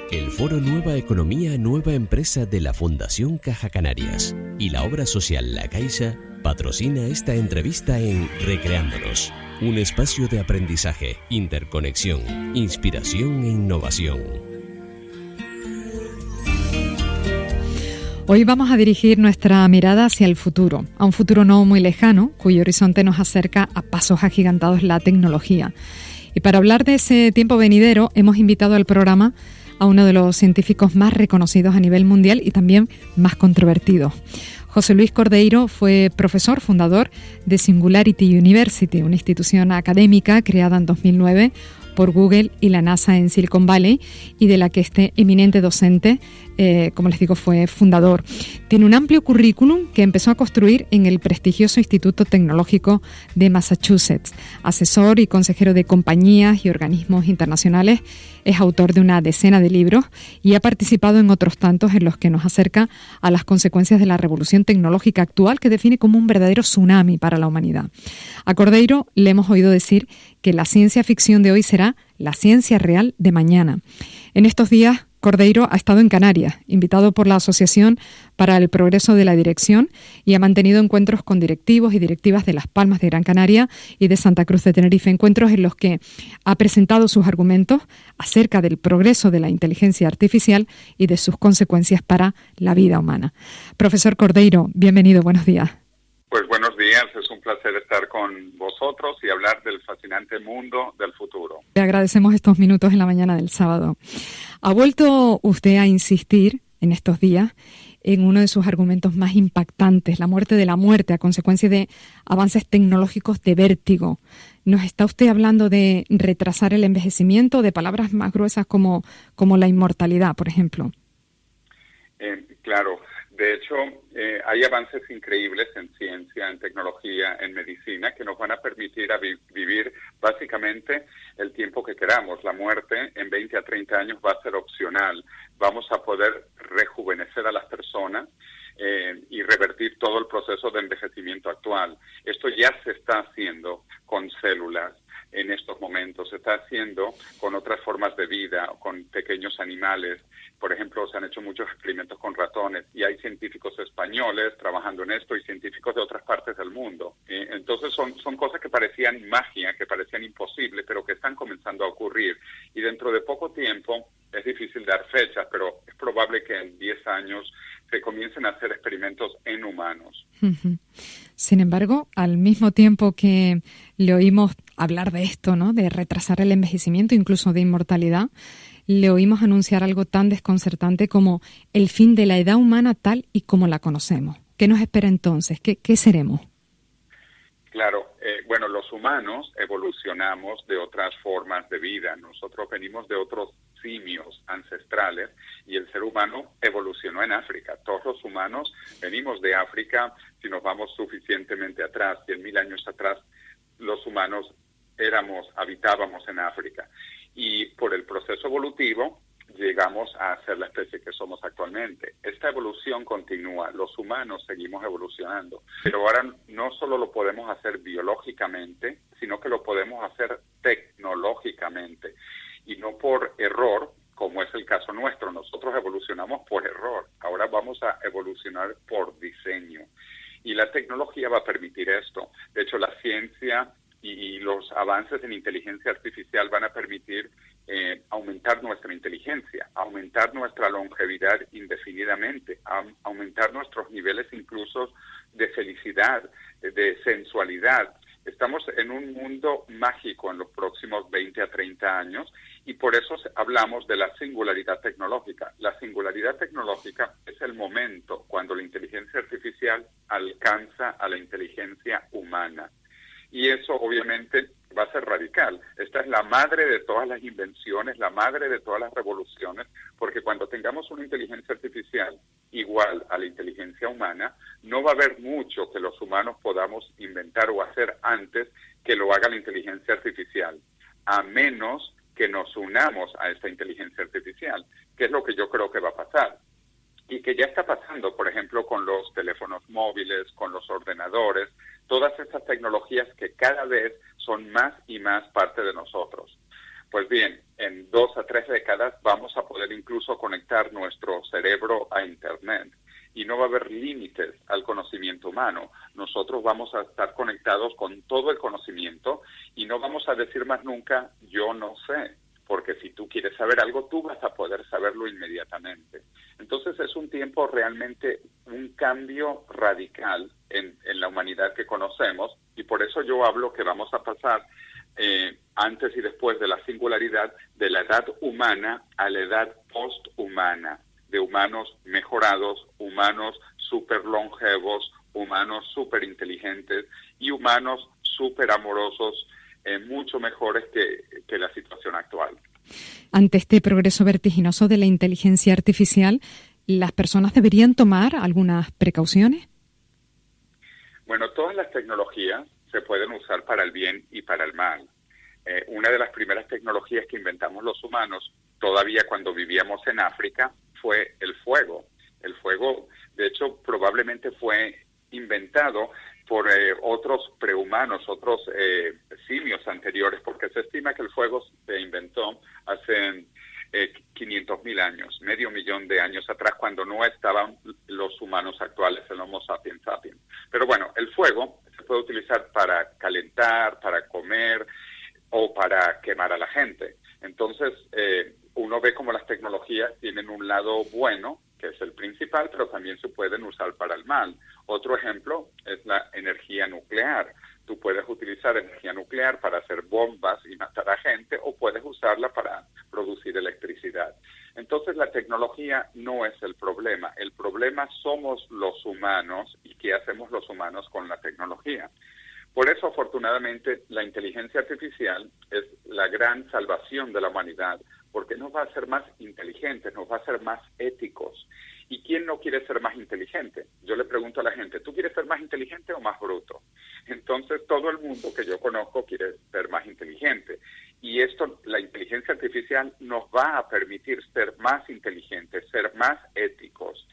El Foro Nueva Economía, Nueva Empresa de la Fundación Caja Canarias y la obra social La Caixa patrocina esta entrevista en Recreándonos, un espacio de aprendizaje, interconexión, inspiración e innovación. Hoy vamos a dirigir nuestra mirada hacia el futuro, a un futuro no muy lejano, cuyo horizonte nos acerca a pasos agigantados la tecnología. Y para hablar de ese tiempo venidero, hemos invitado al programa a uno de los científicos más reconocidos a nivel mundial y también más controvertidos. José Luis Cordeiro fue profesor fundador de Singularity University, una institución académica creada en 2009 por Google y la NASA en Silicon Valley y de la que este eminente docente, como les digo, fue fundador. Tiene un amplio currículum que empezó a construir en el prestigioso Instituto Tecnológico de Massachusetts. Asesor y consejero de compañías y organismos internacionales, es autor de una decena de libros y ha participado en otros tantos en los que nos acerca a las consecuencias de la revolución tecnológica actual que define como un verdadero tsunami para la humanidad. A Cordeiro le hemos oído decir que la ciencia ficción de hoy será la ciencia real de mañana. En estos días, Cordeiro ha estado en Canarias, invitado por la Asociación para el Progreso de la Dirección, y ha mantenido encuentros con directivos y directivas de Las Palmas de Gran Canaria y de Santa Cruz de Tenerife, encuentros en los que ha presentado sus argumentos acerca del progreso de la inteligencia artificial y de sus consecuencias para la vida humana. Profesor Cordeiro, bienvenido, buenos días. Pues buenos días, es un placer estar con vosotros y hablar del fascinante mundo del futuro. Le agradecemos estos minutos en la mañana del sábado. Ha vuelto usted a insistir en estos días en uno de sus argumentos más impactantes, la muerte de la muerte a consecuencia de avances tecnológicos de vértigo. ¿Nos está usted hablando de retrasar el envejecimiento, de palabras más gruesas como la inmortalidad, por ejemplo? Claro. De hecho, hay avances increíbles en ciencia, en tecnología, en medicina, que nos van a permitir vivir básicamente el tiempo que queramos. La muerte en 20 a 30 años va a ser opcional. Vamos a poder rejuvenecer a las personas y revertir todo el proceso de envejecimiento actual. Esto ya se está haciendo con células. En estos momentos se está haciendo con otras formas de vida, con pequeños animales. Por ejemplo, se han hecho muchos experimentos con ratones y hay científicos españoles trabajando en esto y científicos de otras partes del mundo. Entonces son cosas que parecían magia, que parecían imposibles, pero que están comenzando a ocurrir. Y dentro de poco tiempo, es difícil dar fechas, pero es probable que en 10 años se comiencen a hacer experimentos en humanos. Sin embargo, al mismo tiempo que le oímos hablar de esto, ¿no?, de retrasar el envejecimiento, incluso de inmortalidad, le oímos anunciar algo tan desconcertante como el fin de la edad humana tal y como la conocemos. ¿Qué nos espera entonces? ¿Qué seremos? Claro, bueno, los humanos evolucionamos de otras formas de vida. Nosotros venimos de otros simios ancestrales y el ser humano evolucionó en África. Todos los humanos venimos de África. Si nos vamos suficientemente atrás, 100.000 años atrás, los humanos habitábamos en África. Y por el proceso evolutivo llegamos a ser la especie que somos actualmente. Esta evolución continúa, los humanos seguimos evolucionando, pero ahora no solo lo podemos hacer biológicamente, sino que lo podemos hacer tecnológicamente, y no por error, como es el caso nuestro. Nosotros evolucionamos por error, ahora vamos a evolucionar por diseño, y la tecnología va a permitir esto. De hecho, la ciencia y los avances en inteligencia artificial van a permitir aumentar nuestra inteligencia, aumentar nuestra longevidad indefinidamente, aumentar nuestros niveles incluso de felicidad, de sensualidad. Estamos en un mundo mágico en los próximos 20 a 30 años y por eso hablamos de la singularidad tecnológica. La singularidad tecnológica es el momento cuando la inteligencia artificial alcanza a la inteligencia humana. Y eso obviamente va a ser radical. Esta es la madre de todas las invenciones, la madre de todas las revoluciones, porque cuando tengamos una inteligencia artificial igual a la inteligencia humana, no va a haber mucho que los humanos podamos inventar o hacer antes que lo haga la inteligencia artificial, a menos que nos unamos a esta inteligencia artificial, que es lo que yo creo que va a pasar. Y que ya está pasando, por ejemplo, con los teléfonos móviles, con los ordenadores, todas estas tecnologías que cada vez son más y más parte de nosotros. Pues bien, en 2 a 3 décadas vamos a poder incluso conectar nuestro cerebro a Internet y no va a haber límites al conocimiento humano. Nosotros vamos a estar conectados con todo el conocimiento y no vamos a decir más nunca yo no sé, porque si tú quieres saber algo, tú vas a poder saberlo inmediatamente. Entonces es un tiempo realmente, un cambio radical en la humanidad que conocemos, y por eso yo hablo que vamos a pasar antes y después de la singularidad de la edad humana a la edad posthumana, de humanos mejorados, humanos súper longevos, humanos súper inteligentes y humanos súper amorosos, mucho mejores que la situación actual. Ante este progreso vertiginoso de la inteligencia artificial, ¿las personas deberían tomar algunas precauciones? Bueno, todas las tecnologías se pueden usar para el bien y para el mal. Una de las primeras tecnologías que inventamos los humanos, todavía cuando vivíamos en África, fue el fuego. El fuego, de hecho, probablemente fue inventado por otros prehumanos, otros simios anteriores, porque se estima que el fuego se inventó hace 500.000 años, 500.000 de años atrás, cuando no estaban los humanos actuales, el Homo sapiens sapiens. Pero bueno, el fuego se puede utilizar para calentar, para comer o para quemar a la gente. Entonces, uno ve como las tecnologías tienen un lado bueno, que es el principal, pero también se pueden usar para el mal. Otro ejemplo es la energía nuclear. Tú puedes utilizar energía nuclear para hacer bombas y matar a gente, o puedes usarla para producir electricidad. Entonces, la tecnología no es el problema. El problema somos los humanos y qué hacemos los humanos con la tecnología. Por eso, afortunadamente, la inteligencia artificial es la gran salvación de la humanidad, porque nos va a hacer más inteligentes, nos va a hacer más éticos. ¿Y quién no quiere ser más inteligente? Yo le pregunto a la gente, ¿tú quieres ser más inteligente o más bruto? Entonces, todo el mundo que yo conozco quiere ser más inteligente. Y esto, la inteligencia artificial nos va a permitir ser más inteligentes, ser más éticos,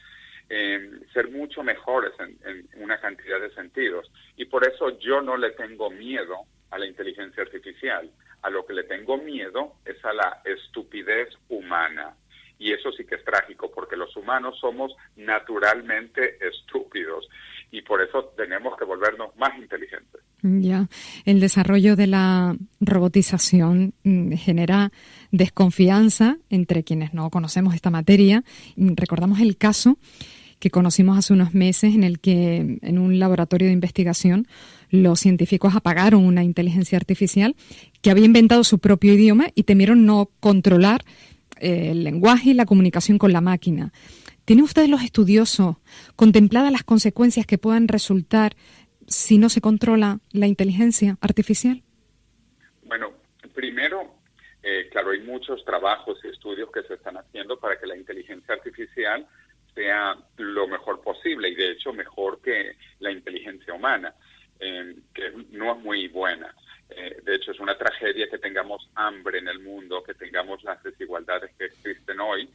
ser mucho mejores en una cantidad de sentidos. Y por eso yo no le tengo miedo a la inteligencia artificial. A lo que le tengo miedo es a la estupidez humana. Y eso sí que es trágico, porque los humanos somos naturalmente estúpidos y por eso tenemos que volvernos más inteligentes. Ya, el desarrollo de la robotización genera desconfianza entre quienes no conocemos esta materia. Recordamos el caso que conocimos hace unos meses en el que en un laboratorio de investigación los científicos apagaron una inteligencia artificial que había inventado su propio idioma y temieron no controlar el lenguaje y la comunicación con la máquina. ¿Tienen ustedes, los estudiosos, contempladas las consecuencias que puedan resultar si no se controla la inteligencia artificial? Bueno, primero, claro, hay muchos trabajos y estudios que se están haciendo para que la inteligencia artificial sea lo mejor posible y de hecho mejor que la inteligencia humana, que no es muy buena. De hecho, es una tragedia que tengamos hambre en el mundo, que tengamos las desigualdades que existen hoy,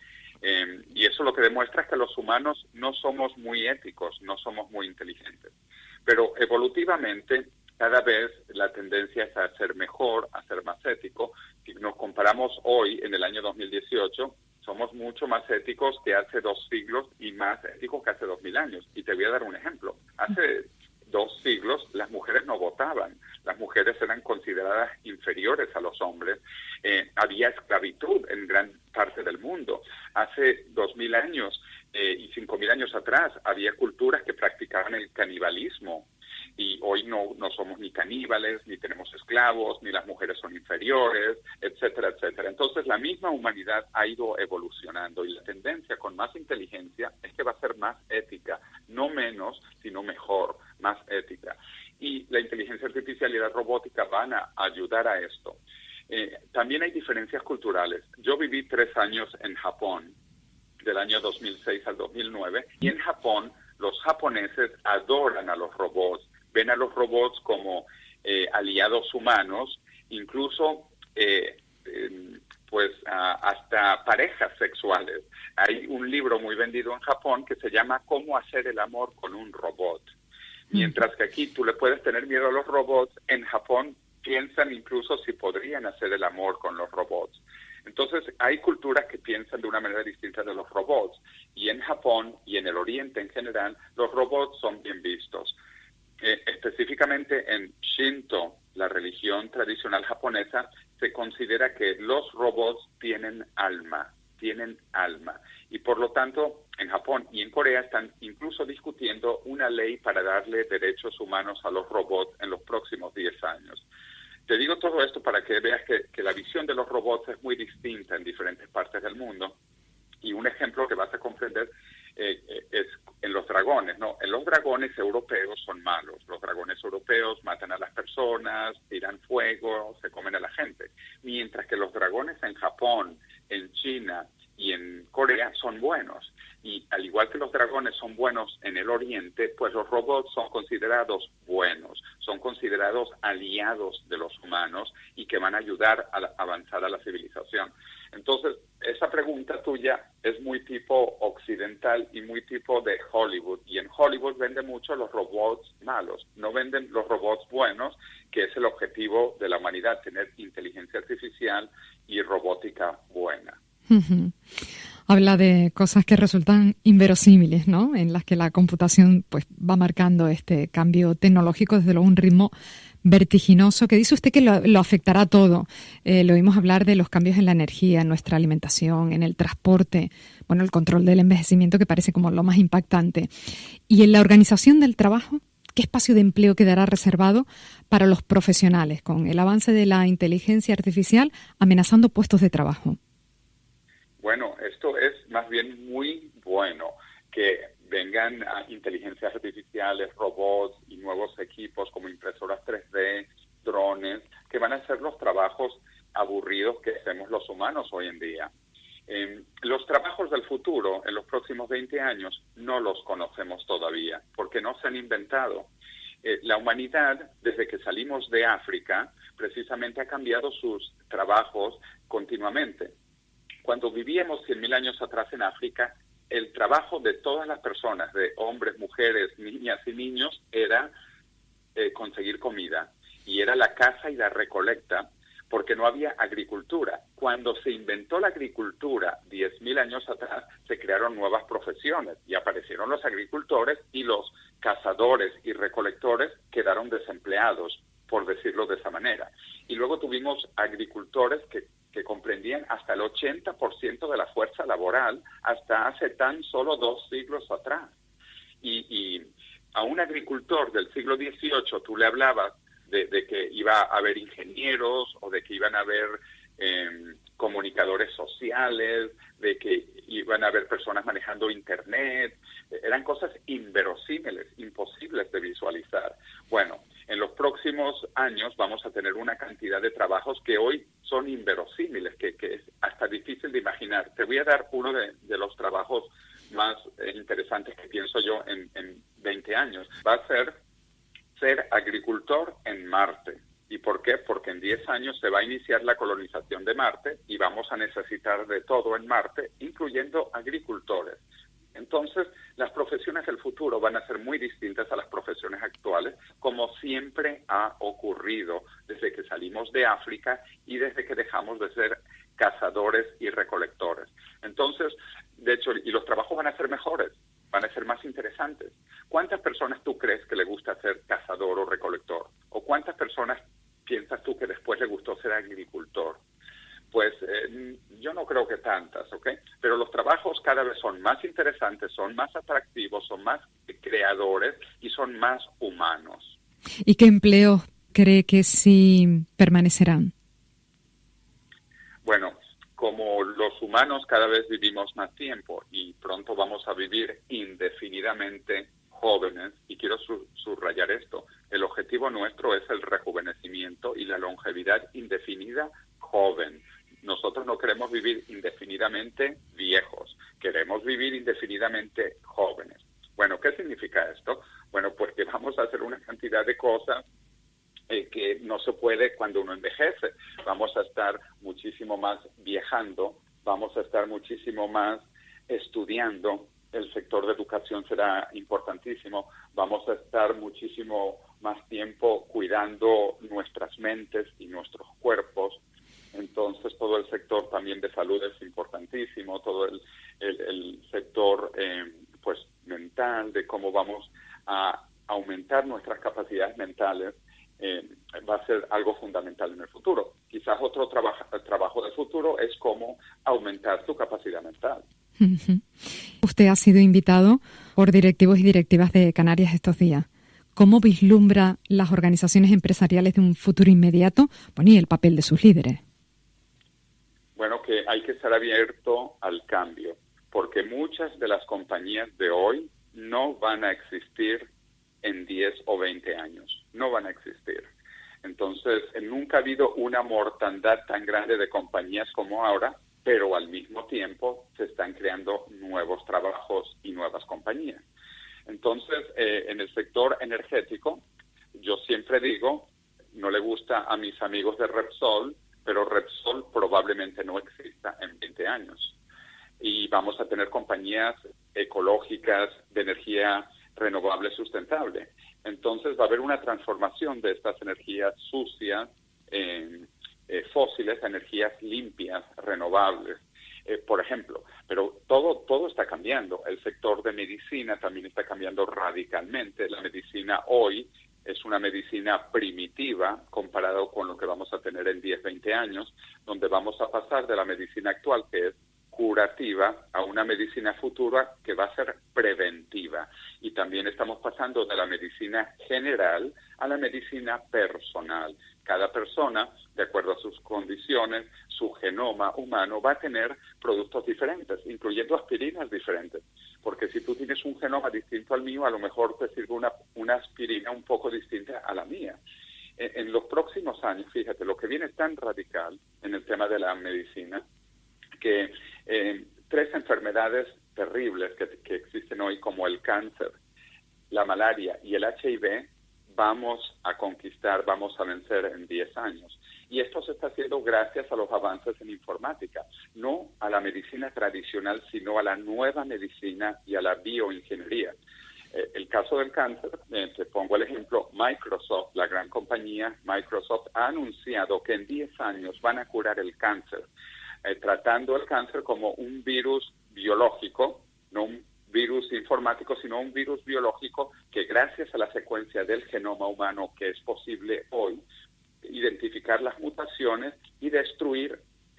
y eso lo que demuestra es que los humanos no somos muy éticos, no somos muy inteligentes. Pero evolutivamente, cada vez la tendencia es a ser mejor, a ser más ético. Si nos comparamos hoy, en el año 2018, somos mucho más éticos que hace 2 siglos y más éticos que hace 2000 años. Y te voy a dar un ejemplo. Hace 2 siglos las mujeres no votaban, las mujeres eran consideradas inferiores a los hombres, había esclavitud en gran parte del mundo. Hace 2000 años y 5000 años atrás había culturas que practicaban el canibalismo y hoy no somos ni caníbales, ni tenemos esclavos, ni las mujeres son inferiores, etcétera, etcétera. Entonces la misma humanidad ha ido evolucionando y la tendencia con más inteligencia es que va a ser más ética, no menos, sino mejor, más ética. Y la inteligencia artificial y la robótica van a ayudar a esto. También hay diferencias culturales. Yo viví 3 años en Japón, del año 2006 al 2009, y en Japón los japoneses adoran a los robots, ven a los robots como aliados humanos, incluso hasta parejas sexuales. Hay un libro muy vendido en Japón que se llama ¿Cómo hacer el amor con un robot? Mientras que aquí tú le puedes tener miedo a los robots, en Japón piensan incluso si podrían hacer el amor con los robots. Entonces, hay culturas que piensan de una manera distinta de los robots. Y en Japón y en el Oriente en general, los robots son bien vistos. Específicamente en Shinto, la religión tradicional japonesa, se considera que los robots tienen alma. Y por lo tanto, en Japón y en Corea están incluso discutiendo una ley para darle derechos humanos a los robots en los próximos 10 años. Te digo todo esto para que veas que la visión de los robots es muy distinta en diferentes partes del mundo. Y un ejemplo que vas a comprender es en los dragones, ¿no? En los dragones europeos son malos. Los dragones europeos matan a las personas, tiran fuego, se comen a la gente. Mientras que los dragones en Japón, en China y en Corea son buenos. Y al igual que los dragones son buenos en el Oriente, pues los robots son considerados buenos, son considerados aliados de los humanos y que van a ayudar a avanzar a la civilización. Entonces, esa pregunta tuya es muy tipo occidental y muy tipo de Hollywood. Y en Hollywood venden mucho los robots malos, no venden los robots buenos, que es el objetivo de la humanidad, tener inteligencia artificial y robótica buena. Uh-huh. Habla de cosas que resultan inverosímiles, ¿no? En las que la computación pues va marcando este cambio tecnológico desde luego un ritmo vertiginoso, que dice usted que lo afectará todo. Lo oímos hablar de los cambios en la energía, en nuestra alimentación, en el transporte, bueno, el control del envejecimiento, que parece como lo más impactante. Y en la organización del trabajo, ¿qué espacio de empleo quedará reservado para los profesionales con el avance de la inteligencia artificial amenazando puestos de trabajo? Bueno, esto es más bien muy bueno, que vengan inteligencias artificiales, robots y nuevos equipos como impresoras 3D, drones, que van a hacer los trabajos aburridos que hacemos los humanos hoy en día. Los trabajos del futuro, en los próximos 20 años, no los conocemos todavía, porque no se han inventado. La humanidad, desde que salimos de África, precisamente ha cambiado sus trabajos continuamente. Cuando vivíamos 100.000 años atrás en África, el trabajo de todas las personas, de hombres, mujeres, niñas y niños, era conseguir comida. Y era la caza y la recolecta, porque no había agricultura. Cuando se inventó la agricultura 10.000 años atrás, se crearon nuevas profesiones y aparecieron los agricultores, y los cazadores y recolectores quedaron desempleados, por decirlo de esa manera. Y luego tuvimos agricultores que comprendían hasta el 80% de la fuerza laboral hasta hace tan solo 2 siglos atrás. Y a un agricultor del siglo XVIII tú le hablabas de que iba a haber ingenieros o de que iban a haber comunicadores sociales, de que iban a haber personas manejando Internet. Eran cosas inverosímiles, imposibles de visualizar. Bueno, en los próximos años vamos a tener una cantidad de trabajos que hoy son inverosímiles, que es hasta difícil de imaginar. Te voy a dar uno de los trabajos más interesantes que pienso yo en 20 años. Va a ser agricultor en Marte. ¿Y por qué? Porque en 10 años se va a iniciar la colonización de Marte y vamos a necesitar de todo en Marte, incluyendo agricultores. Entonces, las profesiones del futuro van a ser muy distintas a las profesiones actuales, como siempre ha ocurrido desde que salimos de África y desde que dejamos de ser cazadores y recolectores. Entonces, de hecho, y los trabajos van a ser mejores, van a ser más interesantes. ¿Cuántas personas tú crees que le gusta ser cazador o recolector? ¿O cuántas personas piensas tú que después le gustó ser agricultor? Pues yo no creo que tantas, ¿ok? Pero los trabajos cada vez son más interesantes, son más atractivos, son más creadores y son más humanos. ¿Y qué empleos cree que sí permanecerán? Bueno, como los humanos cada vez vivimos más tiempo y pronto vamos a vivir indefinidamente jóvenes, y quiero subrayar esto, el objetivo nuestro es el rejuvenecimiento y la longevidad indefinida joven. Nosotros no queremos vivir indefinidamente viejos, queremos vivir indefinidamente jóvenes. Bueno, ¿qué significa esto? Bueno, pues que vamos a hacer una cantidad de cosas que no se puede cuando uno envejece. Vamos a estar muchísimo más viajando, vamos a estar muchísimo más estudiando, el sector de educación será importantísimo, vamos a estar muchísimo más tiempo cuidando nuestras mentes y nuestros cuerpos. Entonces, todo el sector también de salud es importantísimo, todo el sector pues mental, de cómo vamos a aumentar nuestras capacidades mentales, va a ser algo fundamental en el futuro. Quizás otro trabajo del futuro es cómo aumentar tu capacidad mental. Usted ha sido invitado por directivos y directivas de Canarias estos días. ¿Cómo vislumbra las organizaciones empresariales de un futuro inmediato? Bueno, y el papel de sus líderes. Bueno, que hay que estar abierto al cambio, porque muchas de las compañías de hoy no van a existir en 10 o 20 años. No van a existir. Entonces, nunca ha habido una mortandad tan grande de compañías como ahora, pero al mismo tiempo se están creando nuevos trabajos y nuevas compañías. Entonces, en el sector energético, yo siempre digo, no le gusta a mis amigos de Repsol, pero Repsol probablemente no exista en 20 años. Y vamos a tener compañías ecológicas de energía renovable sustentable. Entonces va a haber una transformación de estas energías sucias, fósiles, a energías limpias, renovables, por ejemplo. Pero todo está cambiando. El sector de medicina también está cambiando radicalmente. La medicina hoy es una medicina primitiva comparado con lo que vamos a tener en 10, 20 años, donde vamos a pasar de la medicina actual, que es curativa, a una medicina futura que va a ser preventiva. Y también estamos pasando de la medicina general a la medicina personal. Cada persona, de acuerdo a sus condiciones, su genoma humano va a tener productos diferentes, incluyendo aspirinas diferentes. Porque si tú tienes un genoma distinto al mío, a lo mejor te sirve una aspirina un poco distinta a la mía. En los próximos años, fíjate, lo que viene es tan radical en el tema de la medicina, que 3 enfermedades terribles que existen hoy, como el cáncer, la malaria y el HIV, vamos a conquistar, vamos a vencer en 10 años. Y esto se está haciendo gracias a los avances en informática, no a la medicina tradicional, sino a la nueva medicina y a la bioingeniería. El caso del cáncer, te pongo el ejemplo, Microsoft, la gran compañía Microsoft, ha anunciado que en 10 años van a curar el cáncer, tratando el cáncer como un virus biológico, no un virus informático, sino un virus biológico que, gracias a la secuencia del genoma humano, que es posible hoy identificar las mutaciones y destruir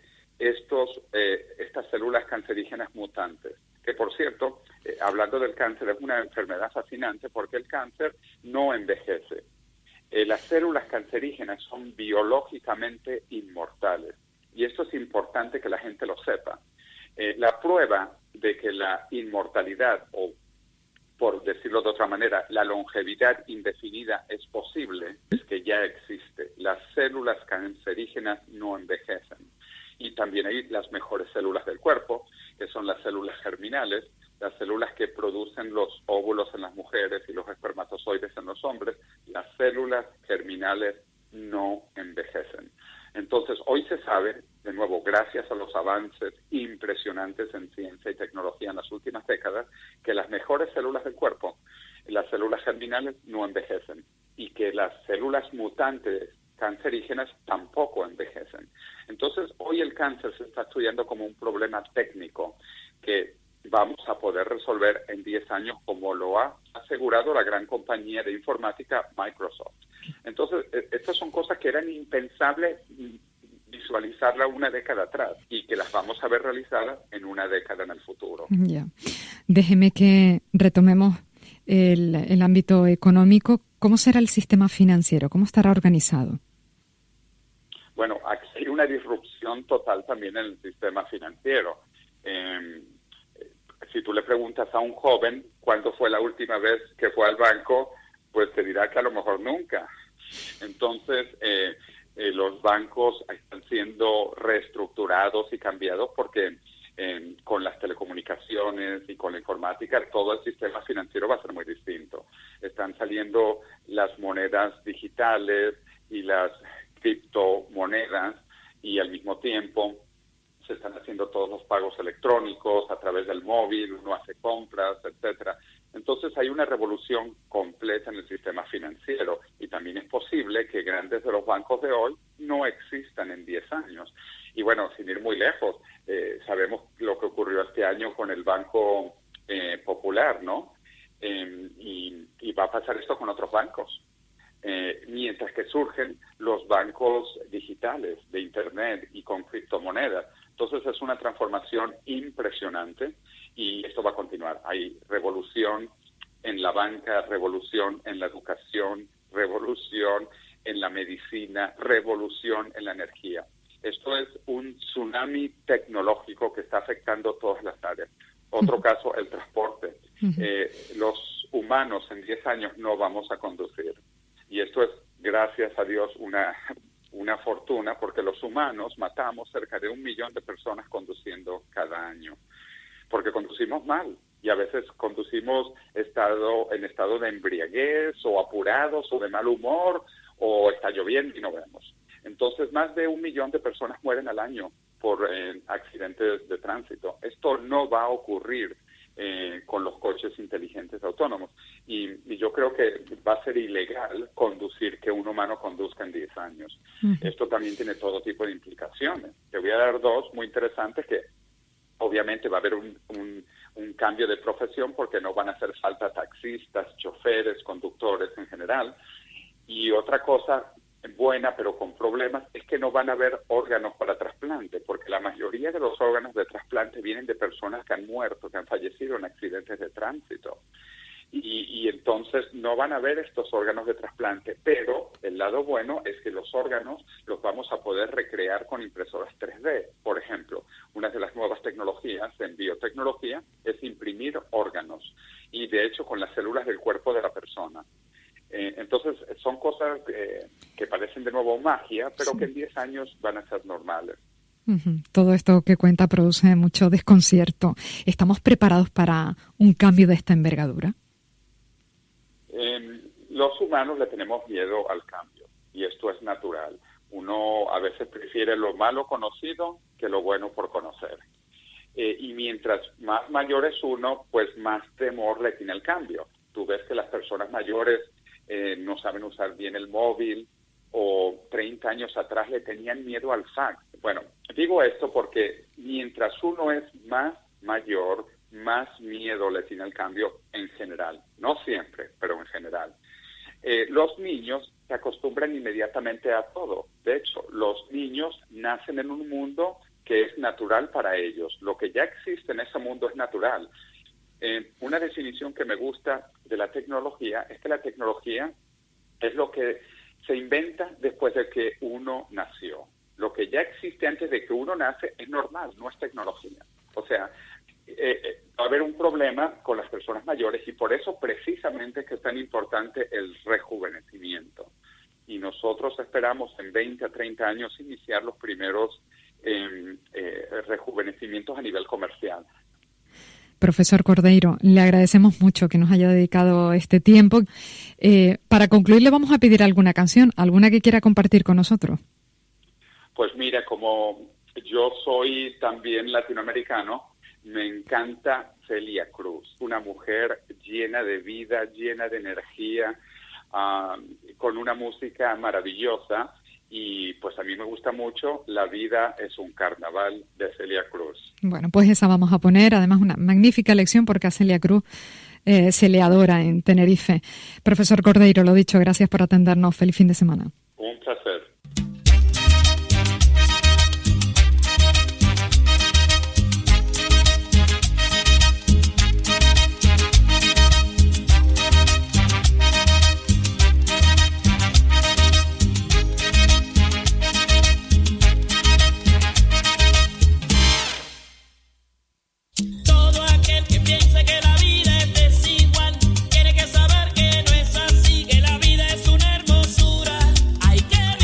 estas células cancerígenas mutantes. Que, por cierto, hablando del cáncer, es una enfermedad fascinante porque el cáncer no envejece. Las células cancerígenas son biológicamente inmortales. Y esto es importante que la gente lo sepa. La prueba de que la inmortalidad, o por decirlo de otra manera, la longevidad indefinida es posible, es que ya existe. Las células cancerígenas no envejecen. Y también hay las mejores células del cuerpo, que son las células germinales, las células que producen los óvulos en las mujeres y los espermatozoides en los hombres. Las células germinales no envejecen. Entonces, hoy se sabe, de nuevo, gracias a los avances impresionantes en ciencia y tecnología en las últimas décadas, que las mejores células del cuerpo, las células germinales, no envejecen, y que las células mutantes cancerígenas tampoco envejecen. Entonces, hoy el cáncer se está estudiando como un problema técnico que vamos a poder resolver en 10 años, como lo ha asegurado la gran compañía de informática Microsoft. Entonces, estas son cosas que eran impensables visualizarla una década atrás y que las vamos a ver realizadas en una década en el futuro. Ya. Déjeme que retomemos el ámbito económico. ¿Cómo será el sistema financiero? ¿Cómo estará organizado? Bueno, aquí hay una disrupción total también en el sistema financiero. Si tú le preguntas a un joven cuándo fue la última vez que fue al banco, pues te dirá que a lo mejor nunca. Entonces, los bancos están siendo reestructurados y cambiados porque con las telecomunicaciones y con la informática, todo el sistema financiero va a ser muy distinto. Están saliendo las monedas digitales y las criptomonedas, y al mismo tiempo se están haciendo todos los pagos electrónicos a través del móvil, uno hace compras, etcétera. Entonces hay una revolución completa en el sistema financiero y también es posible que grandes de los bancos de hoy no existan en 10 años. Y bueno, sin ir muy lejos, sabemos lo que ocurrió este año con el Banco Popular, ¿no? Y va a pasar esto con otros bancos. Mientras que surgen los bancos digitales de Internet y con criptomonedas. Entonces es una transformación impresionante y esto va a continuar. Hay revolución en la banca, revolución en la educación, revolución en la medicina, revolución en la energía. Esto es un tsunami tecnológico que está afectando todas las áreas. Otro caso, el transporte. Los humanos en 10 años no vamos a conducir. Y esto es, gracias a Dios, una fortuna, porque los humanos matamos cerca de 1 millón de personas conduciendo cada año. Porque conducimos mal y a veces conducimos en estado de embriaguez o apurados o de mal humor o está lloviendo y no vemos. Entonces, más de 1 millón de personas mueren al año por accidentes de tránsito. Esto no va a ocurrir con los coches inteligentes autónomos. Y yo creo que va a ser ilegal conducir que un humano conduzca en 10 años. Esto también tiene todo tipo de implicaciones. Te voy a dar 2 muy interesantes que obviamente va a haber un cambio de profesión porque no van a hacer falta taxistas, choferes, conductores en general. Y otra cosa buena pero con problemas es que no van a haber órganos para trasplante, porque la mayoría de los órganos de trasplante vienen de personas que han muerto, que han fallecido en accidentes de tránsito. Y entonces no van a haber estos órganos de trasplante, pero el lado bueno es que los órganos los vamos a poder recrear con impresoras 3D. Por ejemplo, una de las nuevas tecnologías en biotecnología es imprimir órganos, y de hecho con las células del cuerpo de la persona. Entonces son cosas que parecen de nuevo magia, pero que en 10 años van a ser normales. Todo esto que cuenta produce mucho desconcierto. ¿Estamos preparados para un cambio de esta envergadura? Los humanos le tenemos miedo al cambio y esto es natural. Uno a veces prefiere lo malo conocido que lo bueno por conocer. Y mientras más mayor es uno, pues más temor le tiene al cambio. Tú ves que las personas mayores no saben usar bien el móvil, o 30 años atrás le tenían miedo al fax. Bueno, digo esto porque mientras uno es más mayor, más miedo le tiene al cambio en general. No siempre, pero en general. Los niños se acostumbran inmediatamente a todo. De hecho, los niños nacen en un mundo que es natural para ellos. Lo que ya existe en ese mundo es natural. Una definición que me gusta de la tecnología es que la tecnología es lo que se inventa después de que uno nació. Lo que ya existe antes de que uno nace es normal, no es tecnología. O sea, va a haber un problema con las personas mayores y por eso precisamente es que es tan importante el rejuvenecimiento. Y nosotros esperamos en 20 a 30 años iniciar los primeros rejuvenecimientos a nivel comercial. Profesor Cordeiro, le agradecemos mucho que nos haya dedicado este tiempo. Para concluir, le vamos a pedir alguna canción, alguna que quiera compartir con nosotros. Pues mira, como yo soy también latinoamericano, me encanta Celia Cruz, una mujer llena de vida, llena de energía, con una música maravillosa. Y pues a mí me gusta mucho La vida es un carnaval de Celia Cruz. Bueno, pues esa vamos a poner, además una magnífica lección porque a Celia Cruz se le adora en Tenerife. Profesor Cordeiro, lo dicho, gracias por atendernos. Feliz fin de semana. Un placer. Tiene que saber que no es así, que la vida es una hermosura. Hay que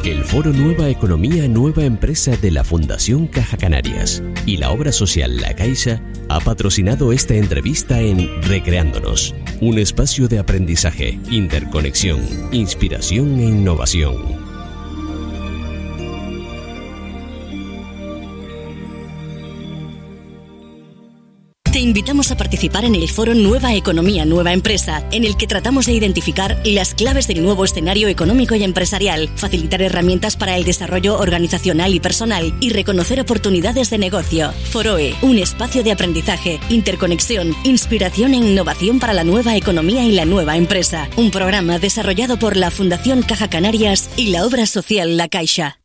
El Foro Nueva Economía, Nueva Empresa de la Fundación Caja Canarias y la obra social La Caixa ha patrocinado esta entrevista en Recreándonos, un espacio de aprendizaje, interconexión, inspiración e innovación. Te invitamos a participar en el Foro Nueva Economía, Nueva Empresa, en el que tratamos de identificar las claves del nuevo escenario económico y empresarial, facilitar herramientas para el desarrollo organizacional y personal y reconocer oportunidades de negocio. Foroe, un espacio de aprendizaje, interconexión, inspiración e innovación para la nueva economía y la nueva empresa. Un programa desarrollado por la Fundación Caja Canarias y la obra social La Caixa.